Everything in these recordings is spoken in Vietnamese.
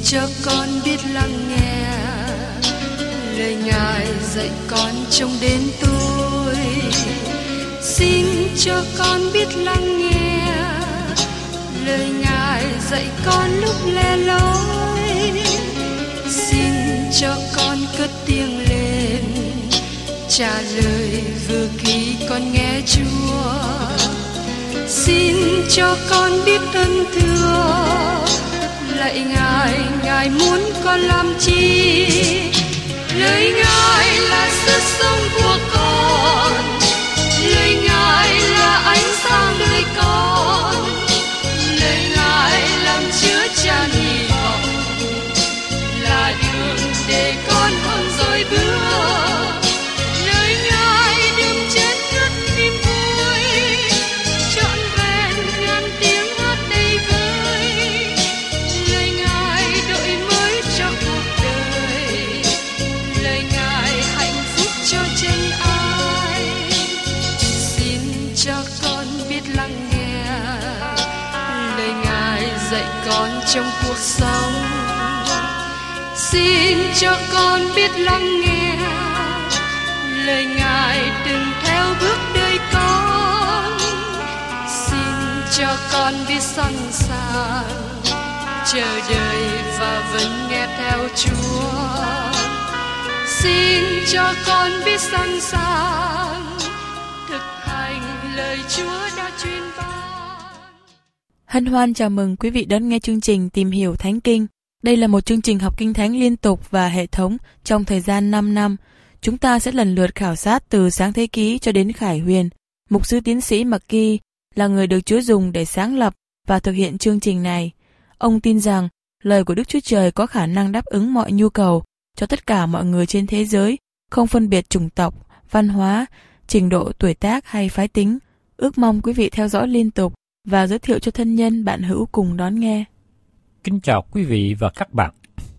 cho con biết lắng nghe lời Ngài dạy con trong đến tôi. Xin cho con biết lắng nghe lời Ngài dạy con lúc lẻ loi. Xin cho con cất tiếng lên trả lời vừa khi con nghe Chúa. Xin cho con biết ơn thưa lạy Ngài, Ngài muốn con làm chi? Lời Ngài là sức sống của con, lời Ngài là ánh sáng đời con, lời Ngài làm chứa chan hy vọng, là đường để con không dối bước. Lời Ngài đừng chết ngất niềm vui, trọn vẹn ngàn tiếng hát đầy vơi. Lời Ngài đổi mới cho cuộc đời, lời Ngài hạnh phúc cho chân ai. Xin cho con biết lắng nghe lời Ngài dạy con trong cuộc sống. Xin cho con biết lắng nghe lời Ngài đừng theo bước đời con. Xin cho con biết sẵn sàng chờ đợi và vẫn nghe theo Chúa. Xin cho con biết sẵn sàng thực hành lời Chúa đã truyền ban. Hân hoan chào mừng quý vị đón nghe chương trình Tìm hiểu Thánh Kinh. Đây là một chương trình học Kinh Thánh liên tục và hệ thống trong thời gian 5 năm. Chúng ta sẽ lần lượt khảo sát từ Sáng Thế Ký cho đến Khải Huyền. Mục sư tiến sĩ McGee là người được Chúa dùng để sáng lập và thực hiện chương trình này. Ông tin rằng lời của Đức Chúa Trời có khả năng đáp ứng mọi nhu cầu cho tất cả mọi người trên thế giới, không phân biệt chủng tộc, văn hóa, trình độ tuổi tác hay phái tính. Ước mong quý vị theo dõi liên tục và giới thiệu cho thân nhân bạn hữu cùng đón nghe. Kính chào quý vị và các bạn.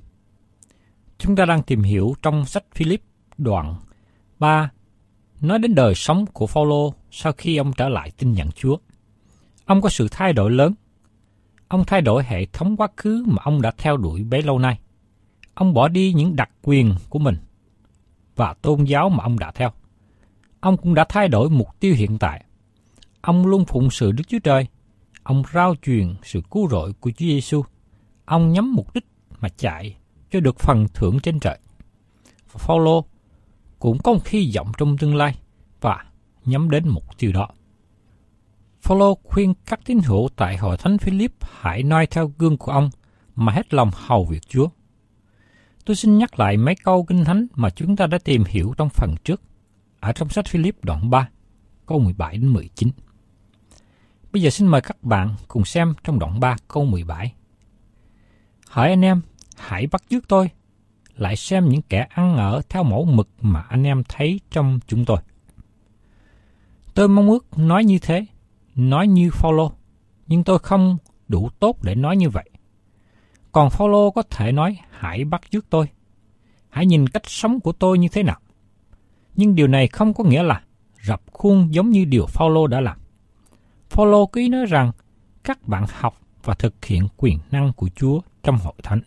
Chúng ta đang tìm hiểu trong sách Philip đoạn 3 nói đến đời sống của Phao-lô sau khi ông trở lại tin nhận Chúa. Ông có sự thay đổi lớn. Ông thay đổi hệ thống quá khứ mà ông đã theo đuổi bấy lâu nay. Ông bỏ đi những đặc quyền của mình và tôn giáo mà ông đã theo. Ông cũng đã thay đổi mục tiêu hiện tại. Ông luôn phụng sự Đức Chúa Trời. Ông rao truyền sự cứu rỗi của Chúa Giêsu. Ông nhắm mục đích mà chạy cho được phần thưởng trên trời. Và Phao-lô cũng có một hy vọng trong tương lai và nhắm đến mục tiêu đó. Phao-lô khuyên các tín hữu tại hội thánh Philip hãy noi theo gương của ông mà hết lòng hầu việc Chúa. Tôi xin nhắc lại mấy câu Kinh Thánh mà chúng ta đã tìm hiểu trong phần trước, ở trong sách Philip đoạn 3, câu 17 đến 19. Bây giờ xin mời các bạn cùng xem trong đoạn 3 câu 17. Hỡi anh em, hãy bắt chước tôi, lại xem những kẻ ăn ở theo mẫu mực mà anh em thấy trong chúng tôi. Tôi mong ước nói như thế, nói như Phao-lô, nhưng tôi không đủ tốt để nói như vậy. Còn Phao-lô có thể nói, hãy bắt chước tôi, hãy nhìn cách sống của tôi như thế nào. Nhưng điều này không có nghĩa là rập khuôn giống như điều Phao-lô đã làm. Phao-lô có ý nói rằng các bạn học và thực hiện quyền năng của Chúa trong hội thánh.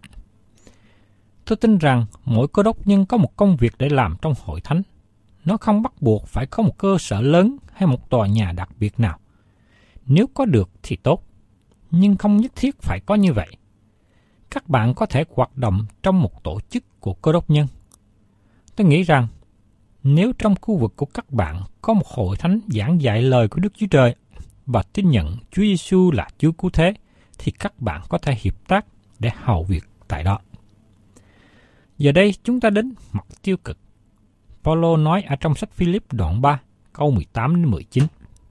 Tôi tin rằng mỗi cơ đốc nhân có một công việc để làm trong hội thánh. Nó không bắt buộc phải có một cơ sở lớn hay một tòa nhà đặc biệt nào. Nếu có được thì tốt, nhưng không nhất thiết phải có như vậy. Các bạn có thể hoạt động trong một tổ chức của cơ đốc nhân. Tôi nghĩ rằng nếu trong khu vực của các bạn có một hội thánh giảng dạy lời của Đức Chúa Trời và tin nhận Chúa Giêsu là Chúa Cứu Thế, thì các bạn có thể hiệp tác để hầu việc tại đó. Giờ đây chúng ta đến mặt tiêu cực. Phao-lô nói ở trong sách Philip đoạn 3, câu 18 đến 19.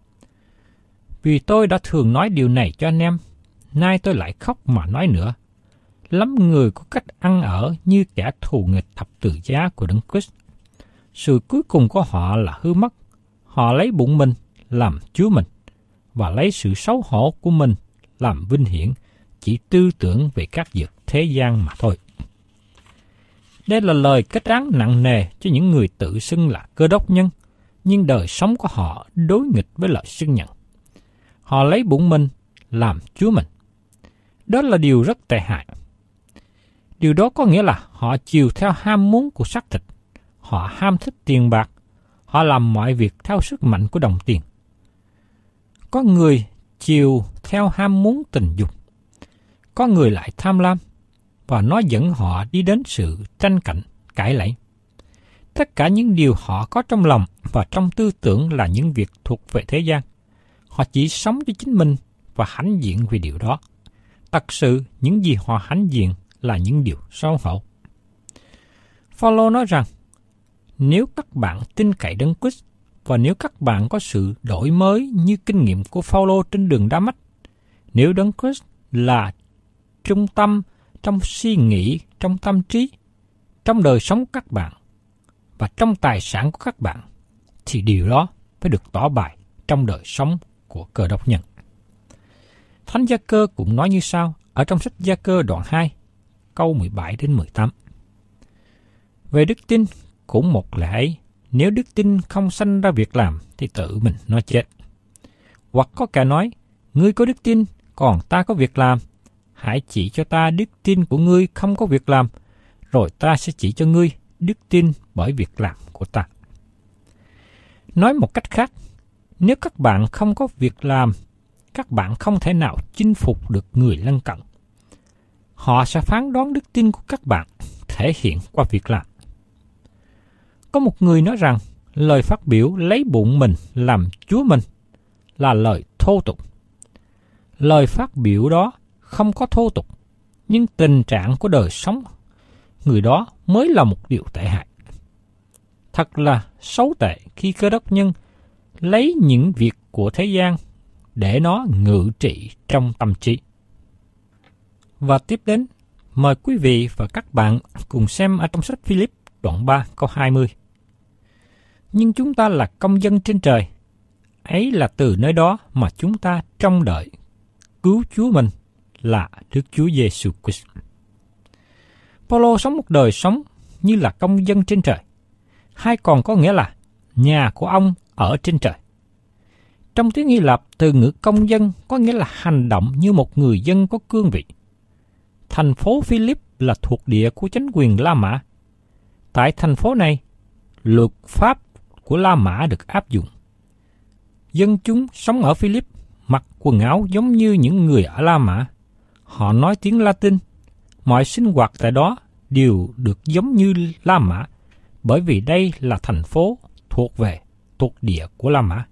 Vì tôi đã thường nói điều này cho anh em, nay tôi lại khóc mà nói nữa. Lắm người có cách ăn ở như kẻ thù nghịch thập tự giá của Đấng Christ. Sự cuối cùng của họ là hư mất. Họ lấy bụng mình làm Chúa mình, và lấy sự xấu hổ của mình làm vinh hiển, chỉ tư tưởng về các việc thế gian mà thôi. Đây là lời kết án nặng nề cho những người tự xưng là cơ đốc nhân, nhưng đời sống của họ đối nghịch với lời xưng nhận. Họ lấy bụng mình làm Chúa mình. Đó là điều rất tệ hại. Điều đó có nghĩa là họ chiều theo ham muốn của xác thịt, họ ham thích tiền bạc, họ làm mọi việc theo sức mạnh của đồng tiền. Có người chiều theo ham muốn tình dục, có người lại tham lam, và nó dẫn họ đi đến sự tranh cạnh, cãi lẫy. Tất cả những điều họ có trong lòng và trong tư tưởng là những việc thuộc về thế gian. Họ chỉ sống cho chính mình và hãnh diện vì điều đó. Thật sự, những gì họ hãnh diện là những điều xấu hổ. Phaolô nói rằng, nếu các bạn tin cậy Đấng Christ và nếu các bạn có sự đổi mới như kinh nghiệm của Phaolô trên đường Đa-mách, nếu Đấng Christ là trung tâm trong suy nghĩ, trong tâm trí, trong đời sống của các bạn và trong tài sản của các bạn, thì điều đó phải được tỏ bày trong đời sống của Cơ Đốc nhân. Thánh Gia Cơ cũng nói như sau ở trong sách Gia Cơ đoạn 2, câu 17 đến 18. Về đức tin cũng một lẽ ấy, nếu đức tin không sanh ra việc làm thì tự mình nó chết. Hoặc có kẻ nói, ngươi có đức tin, còn ta có việc làm. Hãy chỉ cho ta đức tin của ngươi không có việc làm, rồi ta sẽ chỉ cho ngươi đức tin bởi việc làm của ta. Nói một cách khác, nếu các bạn không có việc làm, các bạn không thể nào chinh phục được người lân cận. Họ sẽ phán đoán đức tin của các bạn thể hiện qua việc làm. Có một người nói rằng, lời phát biểu lấy bụng mình làm Chúa mình là lời thô tục. Lời phát biểu đó không có thô tục, nhưng tình trạng của đời sống người đó mới là một điều tệ hại. Thật là xấu tệ khi Cơ Đốc nhân lấy những việc của thế gian để nó ngự trị trong tâm trí. Và tiếp đến, mời quý vị và các bạn cùng xem ở trong sách Philip đoạn 3 câu 20. Nhưng chúng ta là công dân trên trời, ấy là từ nơi đó mà chúng ta trông đợi cứu Chúa mình là Đức Chúa Giêsu Christ. Phaolô sống một đời sống như là công dân trên trời, hay còn có nghĩa là nhà của ông ở trên trời. Trong tiếng Hy Lạp, từ ngữ công dân có nghĩa là hành động như một người dân có cương vị. Thành phố Philip là thuộc địa của chính quyền La Mã. Tại thành phố này, luật pháp của La Mã được áp dụng. Dân chúng sống ở Philip mặc quần áo giống như những người ở La Mã. Họ nói tiếng Latin. Mọi sinh hoạt tại đó đều được giống như La Mã, bởi vì đây là thành phố thuộc địa của La Mã.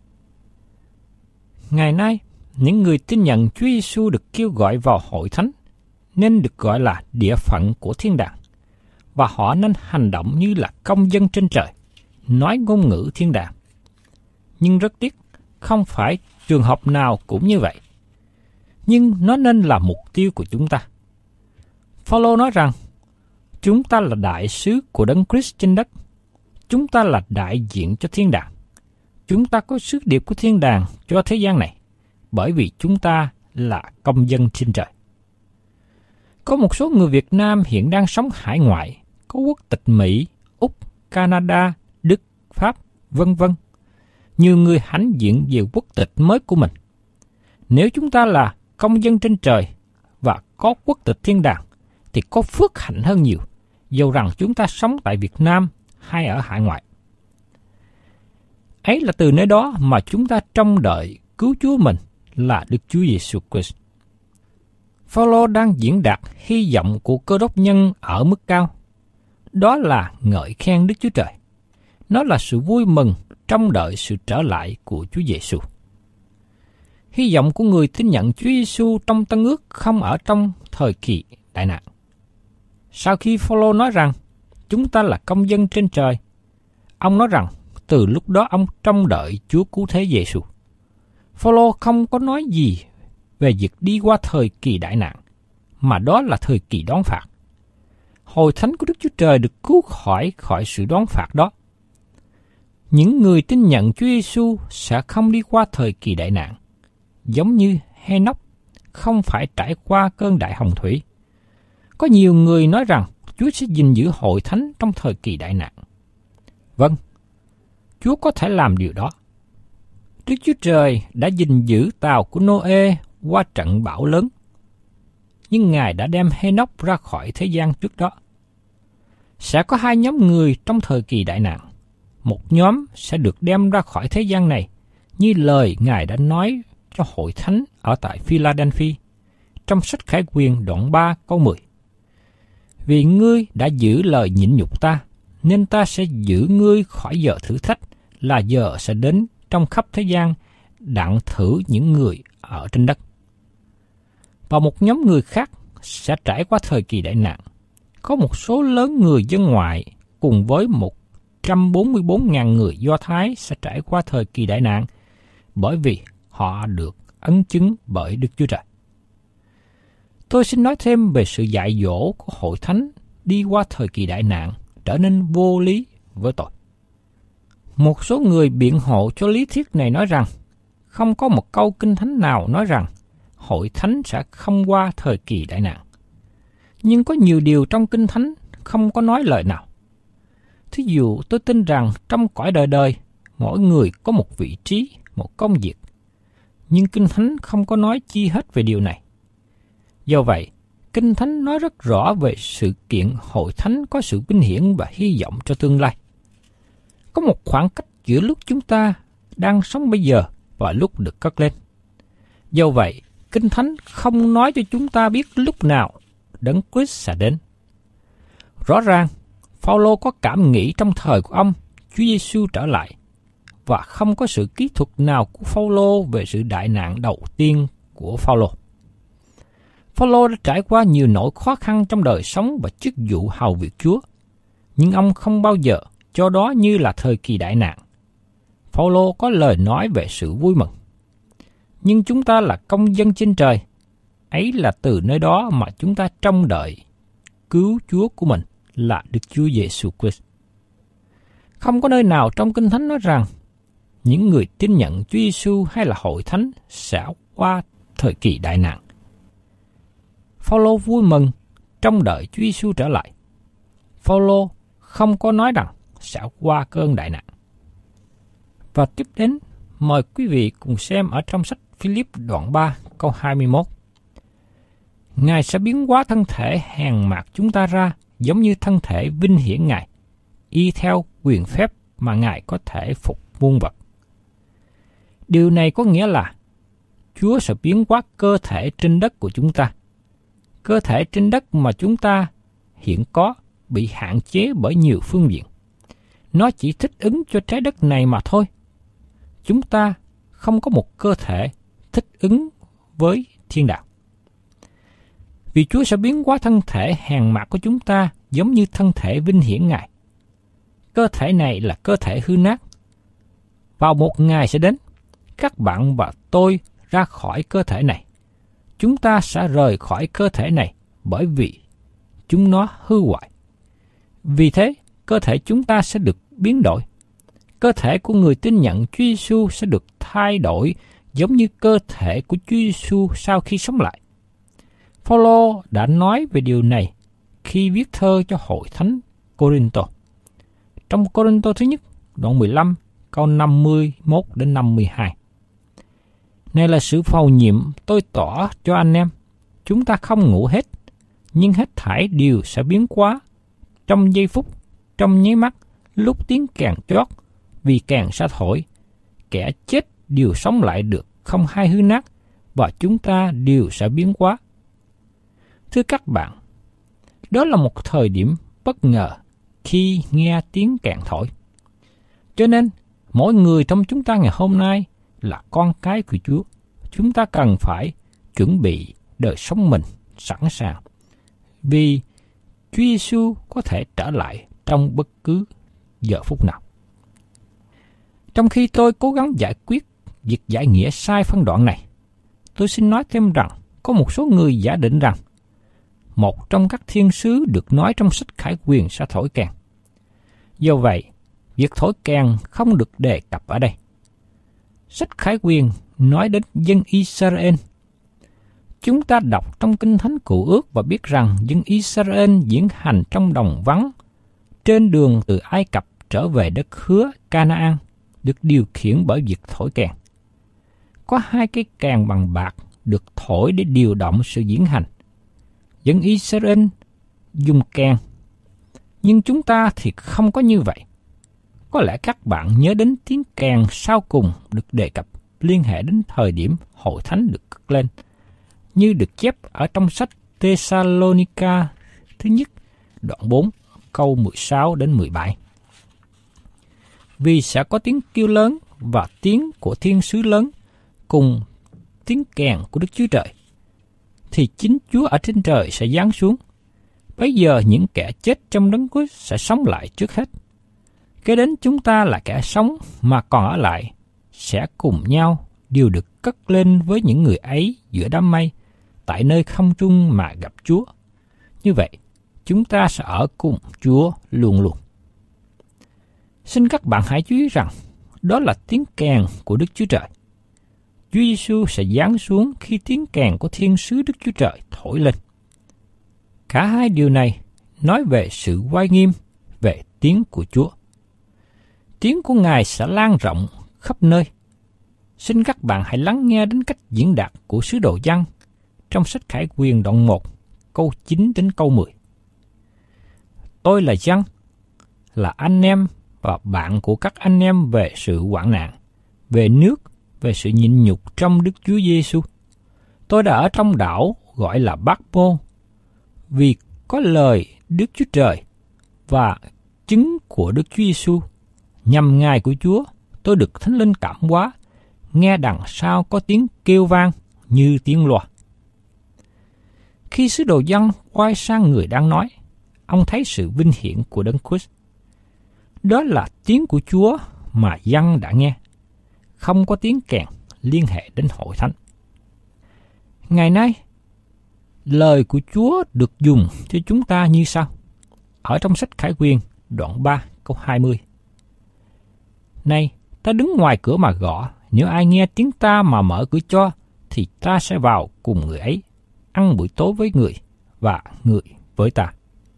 Ngày nay, những người tin nhận Chúa Giêsu được kêu gọi vào hội thánh nên được gọi là địa phận của thiên đàng, và họ nên hành động như là công dân trên trời, nói ngôn ngữ thiên đàng. Nhưng rất tiếc, không phải trường hợp nào cũng như vậy. Nhưng nó nên là mục tiêu của chúng ta. Phaolô nói rằng, chúng ta là đại sứ của Đấng Christ trên đất. Chúng ta là đại diện cho thiên đàng. Chúng ta có sứ điệp của thiên đàng cho thế gian này, bởi vì chúng ta là công dân trên trời. Có một số người Việt Nam hiện đang sống hải ngoại, có quốc tịch Mỹ, Úc, Canada, Đức, Pháp, vân vân. Nhiều người hãnh diện về quốc tịch mới của mình. Nếu chúng ta là công dân trên trời và có quốc tịch thiên đàng, thì có phước hạnh hơn nhiều, dầu rằng chúng ta sống tại Việt Nam hay ở hải ngoại. Ấy là từ nơi đó mà chúng ta trông đợi cứu Chúa mình là Đức Chúa Giêsu Christ. Phaolô đang diễn đạt hy vọng của Cơ Đốc nhân ở mức cao. Đó là ngợi khen Đức Chúa Trời. Nó là sự vui mừng trông đợi sự trở lại của Chúa Giêsu. Hy vọng của người tin nhận Chúa Giêsu trong Tân Ước không ở trong thời kỳ đại nạn. Sau khi Phaolô nói rằng chúng ta là công dân trên trời, ông nói rằng từ lúc đó ông trông đợi Chúa cứu thế Giêsu. Phaolô không có nói gì về việc đi qua thời kỳ đại nạn, mà đó là thời kỳ đón phạt. Hội thánh của Đức Chúa Trời được cứu khỏi sự đón phạt đó. Những người tin nhận Chúa Giêsu sẽ không đi qua thời kỳ đại nạn, giống như Hê-nóc không phải trải qua cơn đại hồng thủy. Có nhiều người nói rằng Chúa sẽ gìn giữ hội thánh trong thời kỳ đại nạn. Vâng, Chúa có thể làm điều đó. Đức Chúa Trời đã gìn giữ tàu của Nô-ê qua trận bão lớn. nhưng Ngài đã đem Hê-nóc ra khỏi thế gian trước đó. Sẽ có hai nhóm người trong thời kỳ đại nạn. Một nhóm sẽ được đem ra khỏi thế gian này, như lời Ngài đã nói cho hội thánh ở tại Philadelphia, trong sách Khải Huyền đoạn 3 câu 10. Vì ngươi đã giữ lời nhịn nhục ta, nên ta sẽ giữ ngươi khỏi giờ thử thách, là giờ sẽ đến trong khắp thế gian, đặng thử những người ở trên đất. Và một nhóm người khác sẽ trải qua thời kỳ đại nạn. Có một số lớn người dân ngoại cùng với 144.000 người Do Thái sẽ trải qua thời kỳ đại nạn, bởi vì họ được ấn chứng bởi Đức Chúa Trời. Tôi xin nói thêm về sự dạy dỗ của hội thánh đi qua thời kỳ đại nạn trở nên vô lý với tôi. Một số người biện hộ cho lý thuyết này nói rằng không có một câu kinh thánh nào nói rằng hội thánh sẽ không qua thời kỳ đại nạn. Nhưng có nhiều điều trong kinh thánh không có nói lời nào. Thí dụ tôi tin rằng trong cõi đời đời, mỗi người có một vị trí, một công việc. Nhưng kinh thánh không có nói chi hết về điều này. Do vậy, kinh thánh nói rất rõ về sự kiện hội thánh có sự vinh hiển và hy vọng cho tương lai. Có một khoảng cách giữa lúc chúng ta đang sống bây giờ và lúc được cất lên. Do vậy, kinh thánh không nói cho chúng ta biết lúc nào Đấng Christ sẽ đến. Rõ ràng, Phao-lô có cảm nghĩ trong thời của ông Chúa Giêsu trở lại, và không có sự kỹ thuật nào của Phao-lô về sự đại nạn đầu tiên của Phao-lô. Phao-lô đã trải qua nhiều nỗi khó khăn trong đời sống và chức vụ hầu việc Chúa, nhưng ông không bao giờ cho đó như là thời kỳ đại nạn. Phao-lô có lời nói về sự vui mừng. Nhưng chúng ta là công dân trên trời, ấy là từ nơi đó mà chúng ta trông đợi cứu Chúa của mình là Đức Chúa Giêsu Christ. Không có nơi nào trong Kinh Thánh nói rằng những người tin nhận Chúa Giêsu hay là hội thánh sẽ qua thời kỳ đại nạn. Phao-lô vui mừng trông đợi Chúa Giêsu trở lại. Phao-lô không có nói rằng sẽ qua cơn đại nạn. Và tiếp đến, mời quý vị cùng xem ở trong sách Philip đoạn 3 câu 21. Ngài sẽ biến hóa thân thể hèn mạt chúng ta ra giống như thân thể vinh hiển Ngài, y theo quyền phép mà Ngài có thể phục muôn vật. Điều này có nghĩa là Chúa sẽ biến hóa cơ thể trên đất của chúng ta. Cơ thể trên đất mà chúng ta hiện có bị hạn chế bởi nhiều phương diện. Nó chỉ thích ứng cho trái đất này mà thôi. Chúng ta không có một cơ thể thích ứng với thiên đàng. Vì Chúa sẽ biến hóa thân thể hèn mạt của chúng ta giống như thân thể vinh hiển Ngài. Cơ thể này là cơ thể hư nát. Vào một ngày sẽ đến, các bạn và tôi ra khỏi cơ thể này. Chúng ta sẽ rời khỏi cơ thể này bởi vì chúng nó hư hoại. Vì thế, cơ thể chúng ta sẽ được biến đổi. Cơ thể của người tin nhận Chúa Giêsu sẽ được thay đổi giống như cơ thể của Chúa Giêsu sau khi sống lại. Phao-lô đã nói về điều này khi viết thơ cho hội thánh Cô-rinh-tô. Trong Cô-rinh-tô thứ nhất, đoạn 15, câu 51 đến 52. Này là sự phầu nhiệm tôi tỏ cho anh em. Chúng ta không ngủ hết, nhưng hết thảy đều sẽ biến hóa trong giây phút, trong nháy mắt, lúc tiếng kèn chót, vì kèn sẽ thổi. Kẻ chết đều sống lại được, không hay hư nát, và chúng ta đều sẽ biến hóa. Thưa các bạn, đó là một thời điểm bất ngờ khi nghe tiếng kèn thổi. Cho nên, mỗi người trong chúng ta ngày hôm nay là con cái của Chúa. Chúng ta cần phải chuẩn bị đời sống mình sẵn sàng, vì Chúa Giêsu có thể trở lại trong bất cứ giờ phút nào. Trong khi tôi cố gắng giải quyết việc giải nghĩa sai phân đoạn này, tôi xin nói thêm rằng có một số người giả định rằng một trong các thiên sứ được nói trong sách Khải Huyền sẽ thổi kèn. Do vậy, việc thổi kèn không được đề cập ở đây. Sách Khải Huyền nói đến dân Israel. Chúng ta đọc trong Kinh Thánh Cựu Ước và biết rằng dân Israel diễn hành trong đồng vắng trên đường từ Ai Cập trở về đất hứa Canaan được điều khiển bởi việc thổi kèn. Có hai cái kèn bằng bạc được thổi để điều động sự diễn hành. dân Israel dùng kèn. Nhưng chúng ta thì không có như vậy. Có lẽ các bạn nhớ đến tiếng kèn sau cùng được đề cập liên hệ đến thời điểm hội thánh được cất lên, như được chép ở trong sách Thessalonica thứ nhất, đoạn 4, câu 16 đến 17. Vì sẽ có tiếng kêu lớn và tiếng của thiên sứ lớn cùng tiếng kèn của Đức Chúa Trời, thì chính Chúa ở trên trời sẽ giáng xuống. Bây giờ những kẻ chết trong đấng Christ sẽ sống lại trước hết. Kế đến chúng ta là kẻ sống mà còn ở lại, sẽ cùng nhau đều được cất lên với những người ấy giữa đám mây, tại nơi không trung mà gặp Chúa. Như vậy, chúng ta sẽ ở cùng Chúa luôn luôn. Xin các bạn hãy chú ý rằng, đó là tiếng kèn của Đức Chúa Trời. Chúa Giêsu sẽ giáng xuống khi tiếng kèn của thiên sứ Đức Chúa Trời thổi lên. Cả hai điều này nói về sự oai nghiêm, về tiếng của Chúa. Tiếng của Ngài sẽ lan rộng khắp nơi. Xin các bạn hãy lắng nghe đến cách diễn đạt của sứ đồ Giăng trong sách Khải Huyền đoạn 1, câu 9 đến câu 10. Tôi là Giăng, là anh em và bạn của các anh em về sự hoạn nạn, về nước, về sự nhịn nhục trong Đức Chúa Giêsu. Tôi đã ở trong đảo gọi là Bác-mô, vì có lời Đức Chúa Trời và chứng của Đức Chúa Giêsu. Nhằm Ngài của Chúa, tôi được Thánh Linh cảm hóa, nghe đằng sau có tiếng kêu vang như tiếng loa. Khi sứ đồ Giăng quay sang người đang nói, ông thấy sự vinh hiển của Đấng Christ. Đó là tiếng của Chúa mà Giăng đã nghe, không có tiếng kèn liên hệ đến hội thánh. Ngày nay, lời của Chúa được dùng cho chúng ta như sau. Ở trong sách Khải Huyền, đoạn 3, câu 20. Này, ta đứng ngoài cửa mà gõ, nếu ai nghe tiếng ta mà mở cửa cho, thì ta sẽ vào cùng người ấy, ăn buổi tối với người, và người với ta.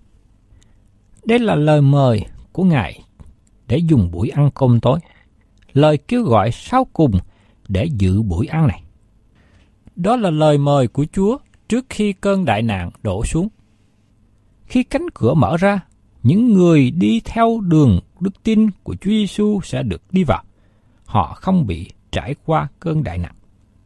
Đây là lời mời của Ngài để dùng buổi ăn cơm tối, lời kêu gọi sau cùng để dự buổi ăn này. Đó là lời mời của Chúa trước khi cơn đại nạn đổ xuống. Khi cánh cửa mở ra, những người đi theo đường đức tin của Chúa Giêsu sẽ được đi vào. Họ không bị trải qua cơn đại nạn.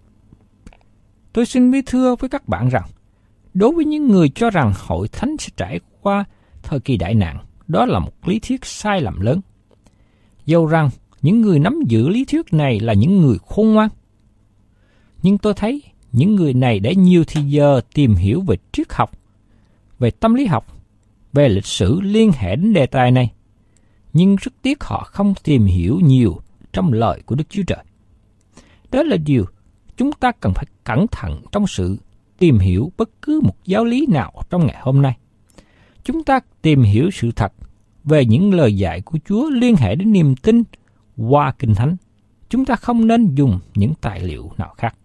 Tôi xin biết thưa với các bạn rằng, đối với những người cho rằng hội thánh sẽ trải qua thời kỳ đại nạn, đó là một lý thuyết sai lầm lớn. Dầu rằng những người nắm giữ lý thuyết này là những người khôn ngoan, nhưng tôi thấy những người này đã nhiều thời giờ tìm hiểu về triết học, về tâm lý học, về lịch sử liên hệ đến đề tài này, nhưng rất tiếc họ không tìm hiểu nhiều trong lời của Đức Chúa Trời. Đó là điều chúng ta cần phải cẩn thận trong sự tìm hiểu bất cứ một giáo lý nào trong ngày hôm nay. Chúng ta tìm hiểu sự thật về những lời dạy của Chúa liên hệ đến niềm tin qua Kinh Thánh. Chúng ta không nên dùng những tài liệu nào khác.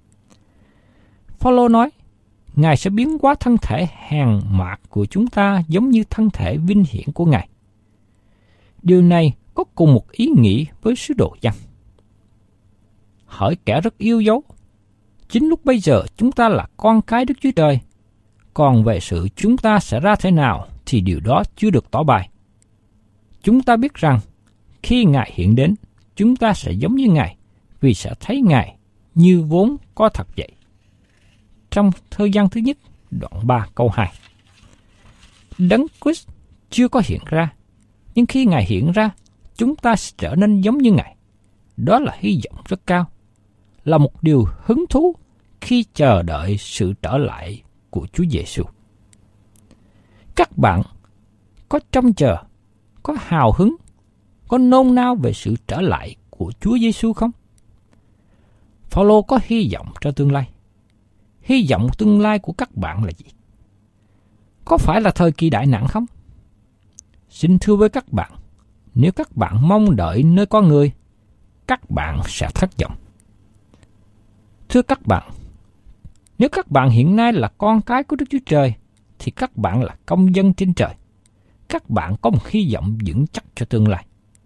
Phaolô nói, Ngài sẽ biến hóa thân thể hèn mạt của chúng ta giống như thân thể vinh hiển của Ngài. Điều này có cùng một ý nghĩ với sứ đồ Giăng. Hỡi kẻ rất yêu dấu, chính lúc bây giờ chúng ta là con cái Đức Chúa Trời, còn về sự chúng ta sẽ ra thế nào thì điều đó chưa được tỏ bày. Chúng ta biết rằng khi Ngài hiện đến, chúng ta sẽ giống như Ngài, vì sẽ thấy Ngài như vốn có thật vậy. Trong Thơ Giăng thứ nhất, đoạn 3 câu 2. Đấng Christ chưa có hiện ra, nhưng khi Ngài hiện ra, chúng ta sẽ trở nên giống như Ngài. Đó là hy vọng rất cao, là một điều hứng thú khi chờ đợi sự trở lại của Chúa Giêsu. Các bạn có trông chờ, có hào hứng, có nôn nao về sự trở lại của Chúa Giêsu không? Phaolô có hy vọng cho tương lai. Hy vọng tương lai của các bạn là gì? Có phải là thời kỳ đại nạn không? Xin thưa với các bạn, nếu các bạn mong đợi nơi con người, các bạn sẽ thất vọng. Thưa các bạn, nếu các bạn hiện nay là con cái của Đức Chúa Trời, thì các bạn là công dân trên trời. Các bạn có một hy vọng vững chắc cho tương lai.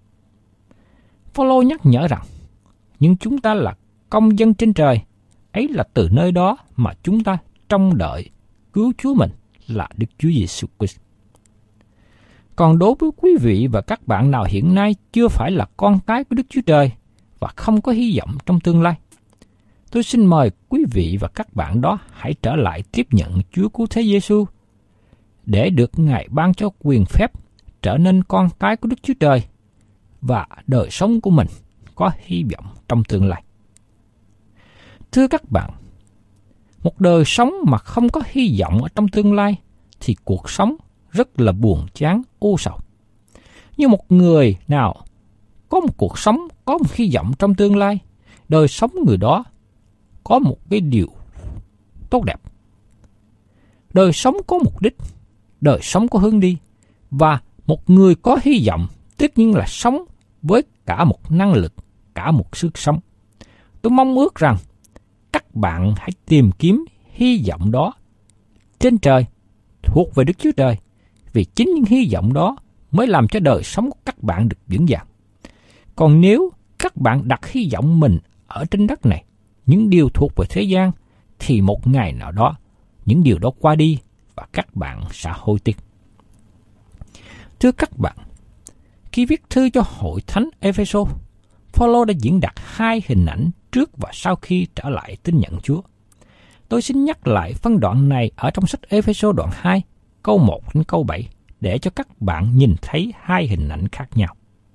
Phaolô nhắc nhở rằng, nhưng chúng ta là công dân trên trời, ấy là từ nơi đó mà chúng ta trông đợi cứu Chúa mình, là Đức Chúa Giêsu Christ. Còn đối với quý vị và các bạn nào hiện nay chưa phải là con cái của Đức Chúa Trời và không có hy vọng trong tương lai, tôi xin mời quý vị và các bạn đó hãy trở lại tiếp nhận Chúa Cứu Thế Giêsu để được Ngài ban cho quyền phép trở nên con cái của Đức Chúa Trời và đời sống của mình có hy vọng trong tương lai. Thưa các bạn, một đời sống mà không có hy vọng ở trong tương lai thì cuộc sống rất là buồn chán, u sầu. Như một người nào có một cuộc sống, có một hy vọng trong tương lai, đời sống người đó có một cái điều tốt đẹp. Đời sống có mục đích, đời sống có hướng đi, và một người có hy vọng tất nhiên là sống với cả một năng lực, cả một sức sống. Tôi mong ước rằng các bạn hãy tìm kiếm hy vọng đó trên trời, thuộc về Đức Chúa Trời, vì chính những hy vọng đó mới làm cho đời sống của các bạn được vững vàng. Còn nếu các bạn đặt hy vọng mình ở trên đất này, những điều thuộc về thế gian, thì một ngày nào đó, những điều đó qua đi và các bạn sẽ hối tiếc. Thưa các bạn, khi viết thư cho hội thánh Epheso, Phaolô đã diễn đạt hai hình ảnh trước và sau khi trở lại tin nhận Chúa. Tôi xin nhắc lại phân đoạn này ở trong sách Epheso đoạn 2, câu 1 đến câu 7, để cho các bạn nhìn thấy hai hình ảnh khác nhau.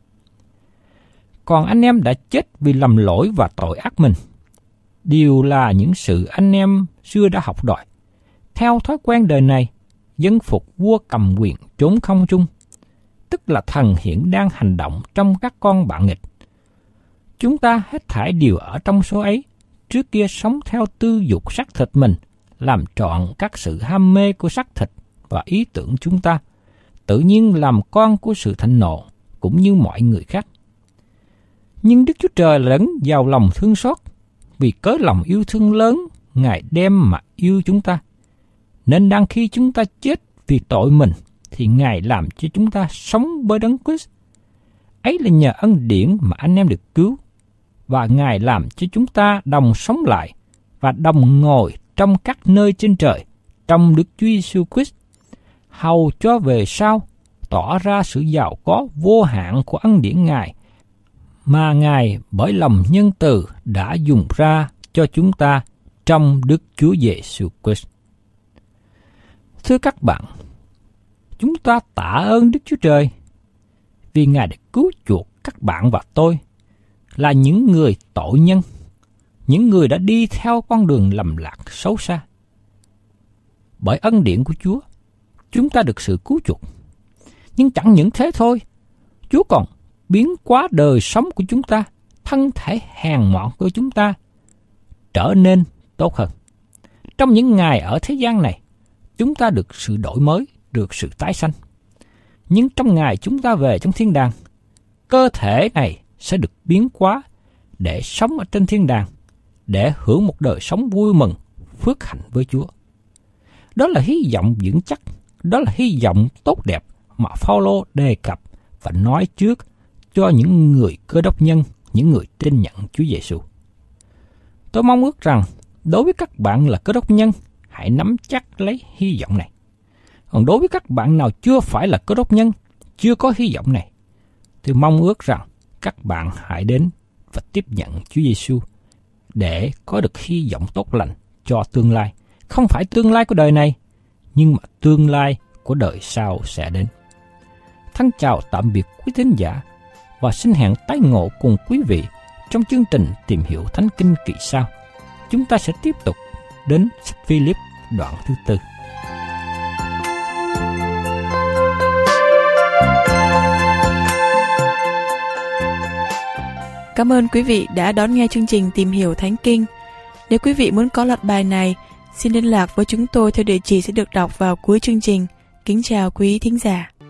Còn anh em đã chết vì lầm lỗi và tội ác mình, đều là những sự anh em xưa đã học đòi. Theo thói quen đời này, dân phục vua cầm quyền trốn không trung, tức là thần hiện đang hành động trong các con bạn nghịch. Chúng ta hết thảy đều ở trong số ấy, trước kia sống theo tư dục xác thịt mình, làm trọn các sự ham mê của xác thịt và ý tưởng chúng ta, tự nhiên làm con của sự thịnh nộ, cũng như mọi người khác. Nhưng Đức Chúa Trời lẫn vào lòng thương xót, vì cớ lòng yêu thương lớn, Ngài đem mà yêu chúng ta. Nên đang khi chúng ta chết vì tội mình, thì Ngài làm cho chúng ta sống với Đấng Christ. Ấy là nhờ ân điển mà anh em được cứu, và Ngài làm cho chúng ta đồng sống lại và đồng ngồi trong các nơi trên trời, trong Đức Chúa Giêsu Christ, hầu cho về sau tỏ ra sự giàu có vô hạn của ân điển Ngài, mà Ngài bởi lòng nhân từ đã dùng ra cho chúng ta trong Đức Chúa Giêsu Christ. Thưa các bạn, chúng ta tạ ơn Đức Chúa Trời vì Ngài đã cứu chuộc các bạn và tôi, là những người tội nhân, những người đã đi theo con đường lầm lạc xấu xa. Bởi ân điển của Chúa, chúng ta được sự cứu chuộc. Nhưng chẳng những thế thôi, Chúa còn biến hóa đời sống của chúng ta, thân thể hèn mọn của chúng ta trở nên tốt hơn. Trong những ngày ở thế gian này, chúng ta được sự đổi mới, được sự tái sanh. Nhưng trong ngày chúng ta về trong thiên đàng, cơ thể này sẽ được biến hóa để sống ở trên thiên đàng, để hưởng một đời sống vui mừng, phước hạnh với Chúa. Đó là hy vọng vững chắc, đó là hy vọng tốt đẹp mà Phaolô đề cập và nói trước cho những người Cơ Đốc nhân, những người tin nhận Chúa Giêsu. Tôi mong ước rằng đối với các bạn là Cơ Đốc nhân, hãy nắm chắc lấy hy vọng này. Còn đối với các bạn nào chưa phải là Cơ Đốc nhân, chưa có hy vọng này, tôi mong ước rằng các bạn hãy đến và tiếp nhận Chúa Giêsu để có được hy vọng tốt lành cho tương lai. Không phải tương lai của đời này, nhưng mà tương lai của đời sau sẽ đến. Thân chào tạm biệt quý thính giả và xin hẹn tái ngộ cùng quý vị trong chương trình Tìm Hiểu Thánh Kinh kỳ sau. Chúng ta sẽ tiếp tục đến sách Philip đoạn thứ 4. Cảm ơn quý vị đã đón nghe chương trình Tìm Hiểu Thánh Kinh. Nếu quý vị muốn có loạt bài này, xin liên lạc với chúng tôi theo địa chỉ sẽ được đọc vào cuối chương trình. Kính chào quý thính giả.